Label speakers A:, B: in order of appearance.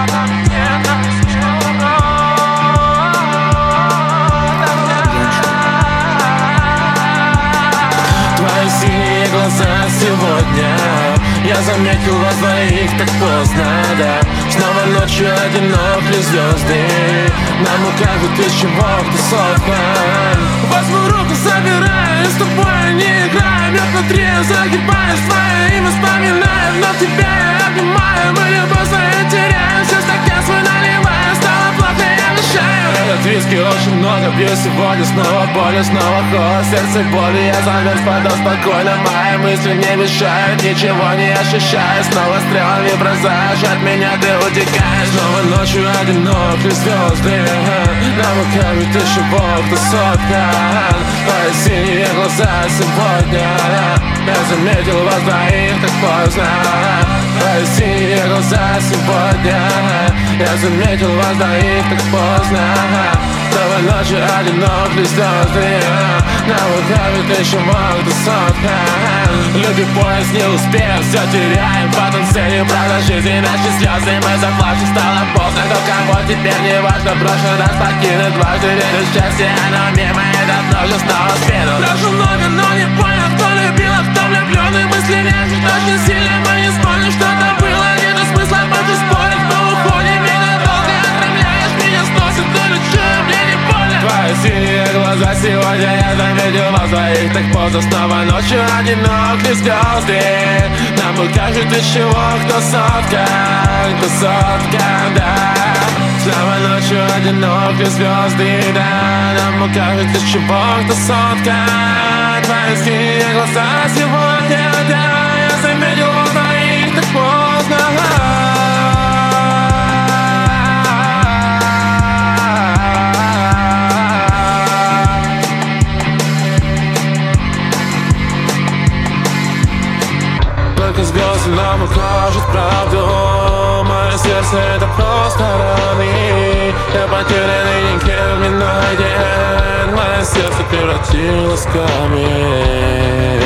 A: Твои синие глаза сегодня я заметил вас двоих так поздно, да. Снова ночью одинок лишь звезды. Нам укажут, из чего кто сотхан. Возьму руку, собираю, и с тобой не играем. Я внутри загибаюсь, твое имя вспоминаю. Но тебя я обнимаю, мы любовь свою теряем. Все стакан свой наливаю, стало плохо, я мешаю. Этот виски очень много пью сегодня. Снова боль, снова холод, сердце боли. Я замерз, падал спокойно, мои мысли не мешают. Ничего не ощущаю, снова стрелами бросаешь. От меня ты утекаешь. Снова ночью одинок лишь звезды. Нам укажут, из чего кто соткан. Твои синие глаза сегодня я заметил вас двоих так поздно. Твои синие глаза сегодня я заметил вас двоих так поздно. Снова ночью одинок лишь звезды. Нам укажут, из чего кто соткан. Любви поезд, не успех, все теряем. Потом целью правда жизни, наши слезы. Мы заплачем, стало поздно. Кто кого теперь не важно. Прошлый раз покинут дважды. Верю счастье, оно мимо, этот нож снова спину. Прошу много, но не понял, кто любил, а кто влюбленный. Мысли вяжут очень сильно, мы не вспомним, что там было. Нет смысла больше спорить, мы уходим. И надолго отправляешь, меня сносит, горячо, мне не больно. Твои синие глаза сегодня я заметил вас двоих так поздно. Снова ночью одинок лишь звезды. Нам укажут, из чего кто соткан, да. Снова ночью одинок лишь звезды, да. Нам укажут, из чего кто соткан. Твои синие глаза сегодня, да. Я заметил вас двоих так поздно. Только звезды нам укажут правду. Мое сердце это просто раны. Я потерян и никем не найден. Мое сердце превратилось в камень.